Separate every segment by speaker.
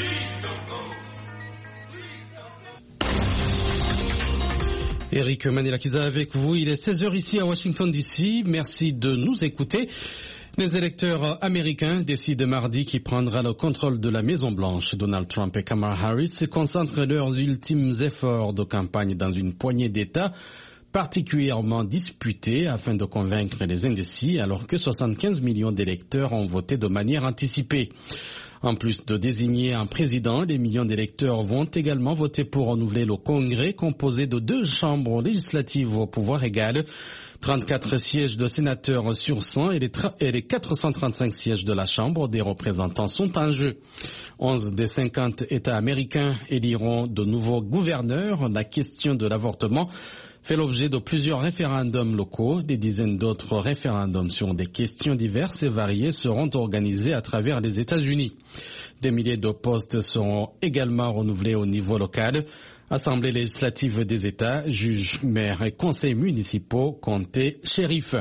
Speaker 1: Eric Manilakiza avec vous. Il est 16h ici à Washington DC. Merci de nous écouter. Les électeurs américains décident mardi qui prendra le contrôle de la Maison-Blanche. Donald Trump et Kamala Harris concentrent leurs ultimes efforts de campagne dans une poignée d'États particulièrement disputés afin de convaincre les indécis alors que 75 millions d'électeurs ont voté de manière anticipée. En plus de désigner un président, les millions d'électeurs vont également voter pour renouveler le Congrès composé de 2 chambres législatives au pouvoir égal, 34 sièges de sénateurs sur 100 et les 435 sièges de la Chambre des représentants sont en jeu. 11 des 50 États américains éliront de nouveaux gouverneurs. La question de l'avortement fait l'objet de plusieurs référendums locaux. Des dizaines d'autres référendums sur des questions diverses et variées seront organisés à travers les États-Unis. Des milliers de postes seront également renouvelés au niveau local. Assemblée législative des États, juges, maires et conseils municipaux, comtés, shérifs.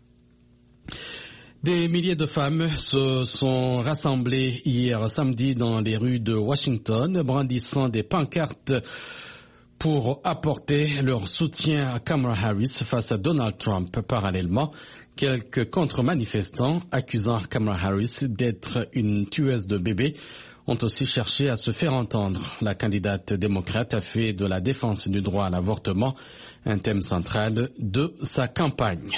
Speaker 1: Des milliers de femmes se sont rassemblées hier samedi dans les rues de Washington, brandissant des pancartes pour apporter leur soutien à Kamala Harris face à Donald Trump. Parallèlement, quelques contre-manifestants accusant Kamala Harris d'être une tueuse de bébés ont aussi cherché à se faire entendre. La candidate démocrate a fait de la défense du droit à l'avortement un thème central de sa campagne.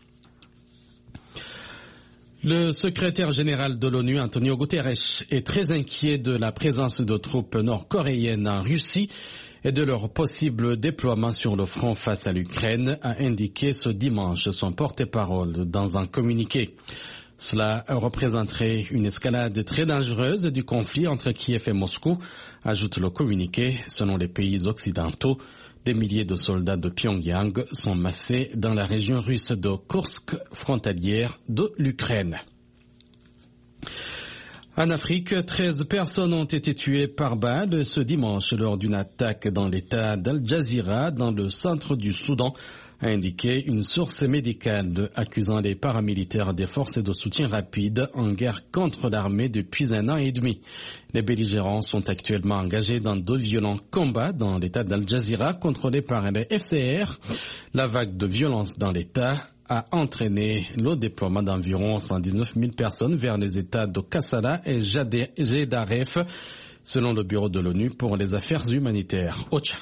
Speaker 1: Le secrétaire général de l'ONU, Antonio Guterres, est très inquiet de la présence de troupes nord-coréennes en Russie et de leur possible déploiement sur le front face à l'Ukraine, a indiqué ce dimanche son porte-parole dans un communiqué. Cela représenterait une escalade très dangereuse du conflit entre Kiev et Moscou, ajoute le communiqué. Selon les pays occidentaux, des milliers de soldats de Pyongyang sont massés dans la région russe de Kursk, frontalière de l'Ukraine. En Afrique, 13 personnes ont été tuées par balle ce dimanche lors d'une attaque dans l'état d'Al Jazeera, dans le centre du Soudan, a indiqué une source médicale accusant les paramilitaires des forces de soutien rapide en guerre contre l'armée depuis 1 an et demi. Les belligérants sont actuellement engagés dans 2 violents combats dans l'état d'Al Jazeera contrôlé par les FCR. La vague de violence dans l'état a entraîné le déploiement d'environ 119 000 personnes vers les États de Kassala et Gedaref, selon le Bureau de l'ONU pour les affaires humanitaires, OCHA.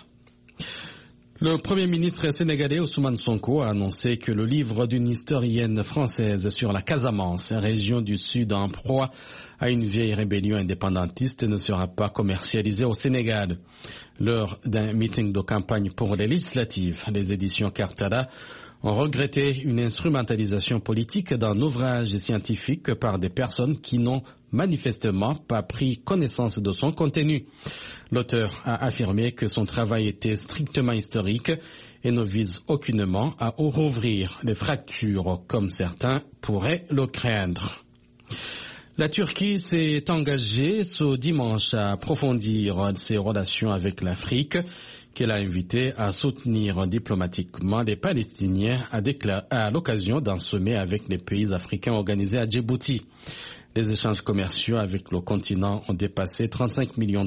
Speaker 1: Le Premier ministre sénégalais Ousmane Sonko a annoncé que le livre d'une historienne française sur la Casamance, région du Sud en proie à une vieille rébellion indépendantiste, ne sera pas commercialisé au Sénégal. Lors d'un meeting de campagne pour les législatives, les éditions Cartala ont regretté une instrumentalisation politique d'un ouvrage scientifique par des personnes qui n'ont manifestement pas pris connaissance de son contenu. L'auteur a affirmé que son travail était strictement historique et ne vise aucunement à rouvrir les fractures comme certains pourraient le craindre. La Turquie s'est engagée ce dimanche à approfondir ses relations avec l'Afrique, qu'elle a invité à soutenir diplomatiquement les Palestiniens à l'occasion d'un sommet avec les pays africains organisé à Djibouti. Les échanges commerciaux avec le continent ont dépassé 35 milliards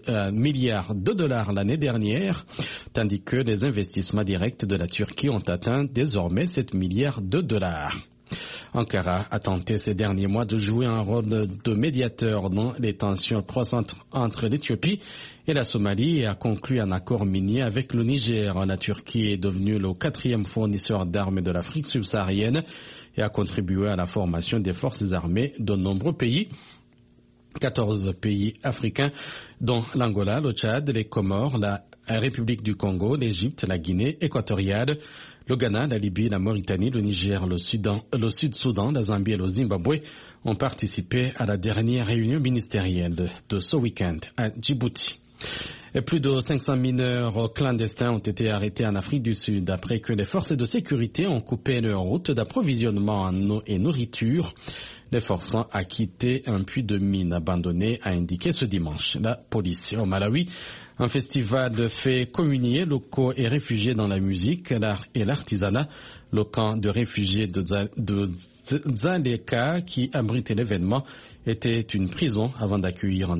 Speaker 1: de dollars l'année dernière, tandis que les investissements directs de la Turquie ont atteint désormais 7 milliards de dollars. Ankara a tenté ces derniers mois de jouer un rôle de médiateur dans les tensions croissantes entre l'Éthiopie et la Somalie et a conclu un accord minier avec le Niger. La Turquie est devenue le 4e fournisseur d'armes de l'Afrique subsaharienne et a contribué à la formation des forces armées de nombreux pays. 14 pays africains, dont l'Angola, le Tchad, les Comores, la République du Congo, l'Égypte, la Guinée équatoriale, le Ghana, la Libye, la Mauritanie, le Niger, le Sud-Soudan, la Zambie et le Zimbabwe ont participé à la dernière réunion ministérielle de ce week-end à Djibouti. Et plus de 500 mineurs clandestins ont été arrêtés en Afrique du Sud après que les forces de sécurité ont coupé leur route d'approvisionnement en eau et nourriture, les forçant à quitter un puits de mine abandonné, a indiqué ce dimanche la police. Au Malawi, un festival fait communier locaux et réfugiés dans la musique, l'art et l'artisanat. Le camp de réfugiés de Dzaleka, qui abritait l'événement, était une prison avant d'accueillir un